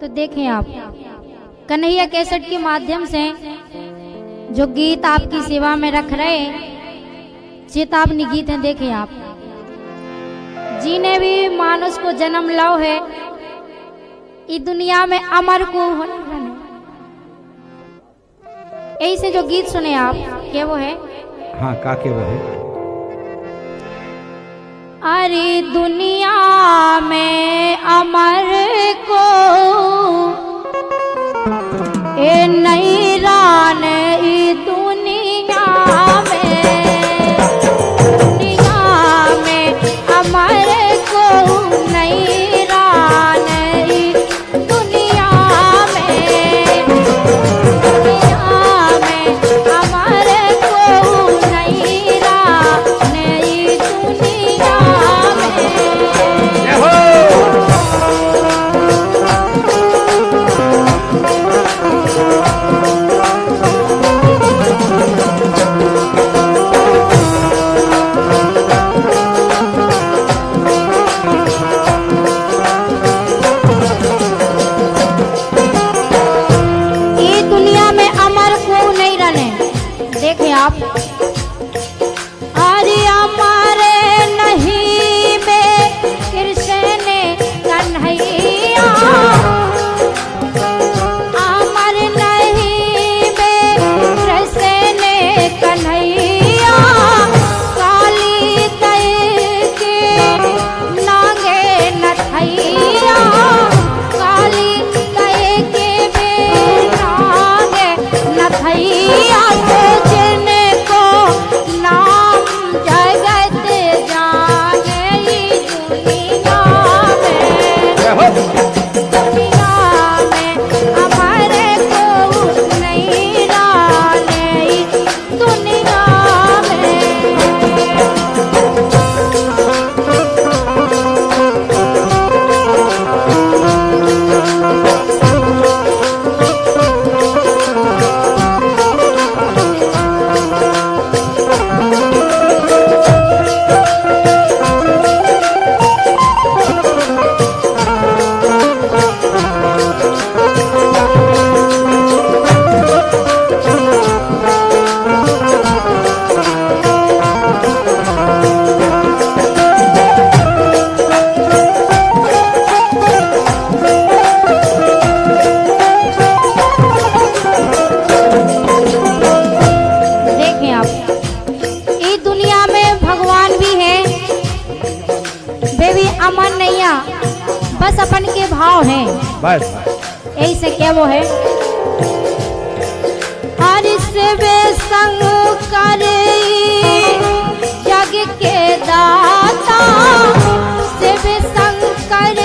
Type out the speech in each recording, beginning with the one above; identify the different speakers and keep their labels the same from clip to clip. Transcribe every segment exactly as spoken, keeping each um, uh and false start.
Speaker 1: तो देखें आप कन्हैया कैसेट के माध्यम से जो गीत आपकी सेवा में रख रहे चेतावनी गीत हैं। देखें आप जिन्हें भी मानुष को जन्म लो है इस दुनिया में अमर को होने यही से जो गीत सुने आप क्या वो है?
Speaker 2: हाँ का के वो है?
Speaker 1: अरे दुनिया में अमर को ए नहीं रान ई दुनिया में, दुनिया में अमर को नहीं रान ई दुनिया में, दुनिया में अमर को नहीं रान ई दुनिया आप अरे हमारे नहीं में कृष्ण कन्हैया, हमारे नहीं में कृष्ण कन्हैया, काली दई के नागे नथैया, काली दई के बे नागे नथैया अमन नैया बस अपन के भाव हैं
Speaker 2: बस
Speaker 1: यही से क्या वो है? हरिश वे संग कर जग के दाता, शिव संग कर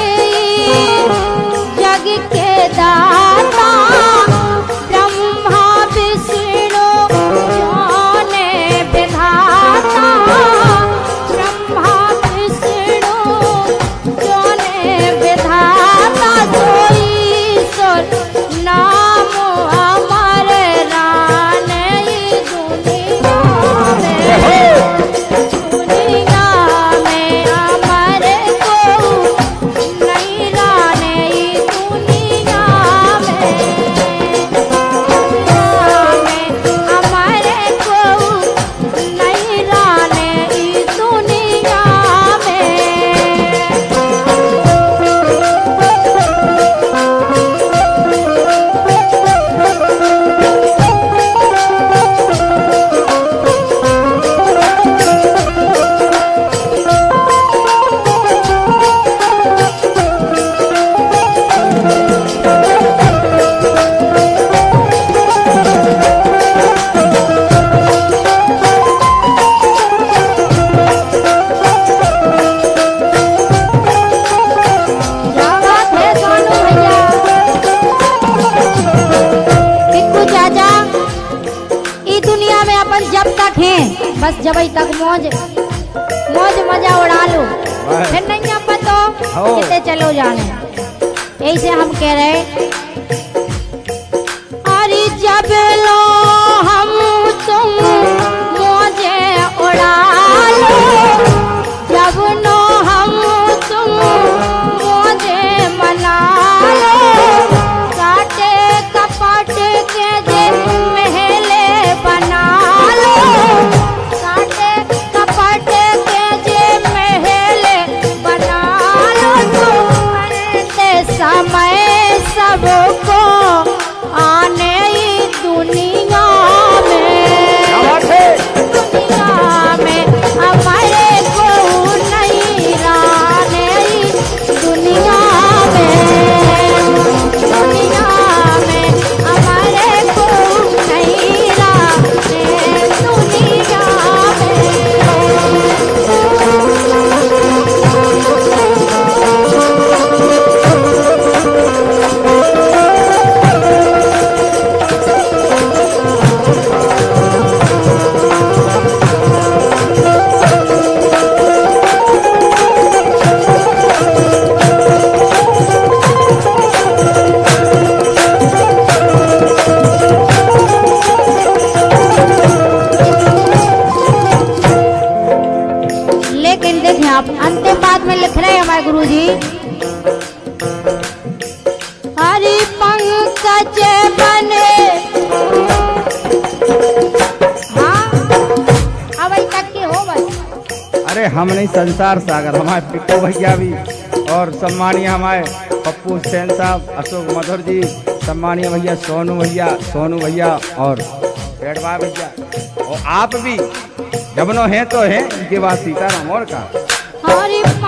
Speaker 1: जग के दाता, ब्रह्मा विष्णु जाने विधाता, बस जब तक मौज मौज मजा उड़ा लो फिर नहीं पता कितने चलो जाने। ऐसे हम कह रहे अरे जब लो हम तुम मौजे उड़ा लो, जब नो हम तुम मौजे मना लो, बचपन हाँ अब तक के हो बस।
Speaker 2: अरे हम नहीं संसार सागर, हमारे पिप्पू भैया भी और सम्मानीय हमारे पप्पू सेन साहब, अशोक मधुर जी, सम्मानीय भैया सोनू भैया सोनू भैया और पेड़वा भैया, और आप भी जबनो हैं तो हैं, इनके बाद सीताराम और का
Speaker 1: हरि